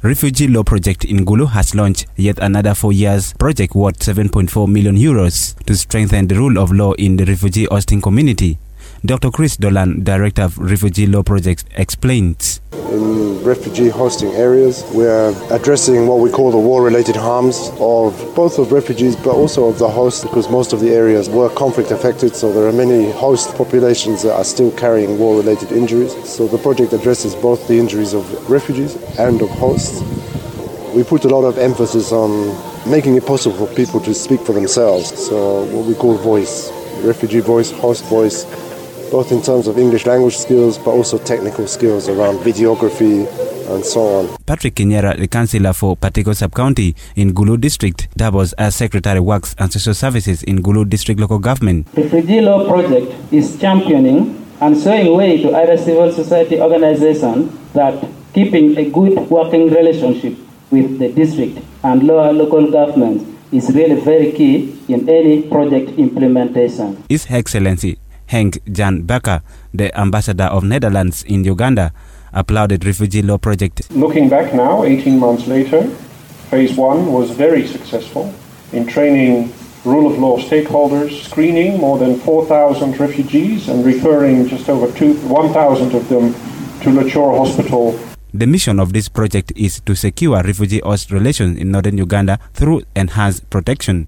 Refugee Law Project in Gulu has launched yet another 4 years project worth 7.4 million euros to strengthen the rule of law in the refugee hosting community. Dr. Chris Dolan, Director of Refugee Law Project, explains. In refugee hosting areas, we are addressing what we call the war-related harms of both of refugees but also of the hosts, because most of the areas were conflict affected, so there are many host populations that are still carrying war-related injuries. So the project addresses both the injuries of refugees and of hosts. We put a lot of emphasis on making it possible for people to speak for themselves, so what we call voice, refugee voice, host voice, both in terms of English language skills but also technical skills around videography and so on. Patrick Kinyera, the councillor for Patiko Sub-County in Gulu District, doubles as Secretary Works and Social Services in Gulu District Local Government. Refugee Law Project is championing and showing way to other civil society organizations that keeping a good working relationship with the district and lower local governments is really very key in any project implementation. His Excellency Henk Jan Bakker, the ambassador of Netherlands in Uganda, applauded Refugee Law Project. Looking back now, 18 months later, phase 1 was very successful in training rule of law stakeholders, screening more than 4,000 refugees and referring just over 1,000 of them to Lachore Hospital. The mission of this project is to secure refugee-host relations in northern Uganda through enhanced protection.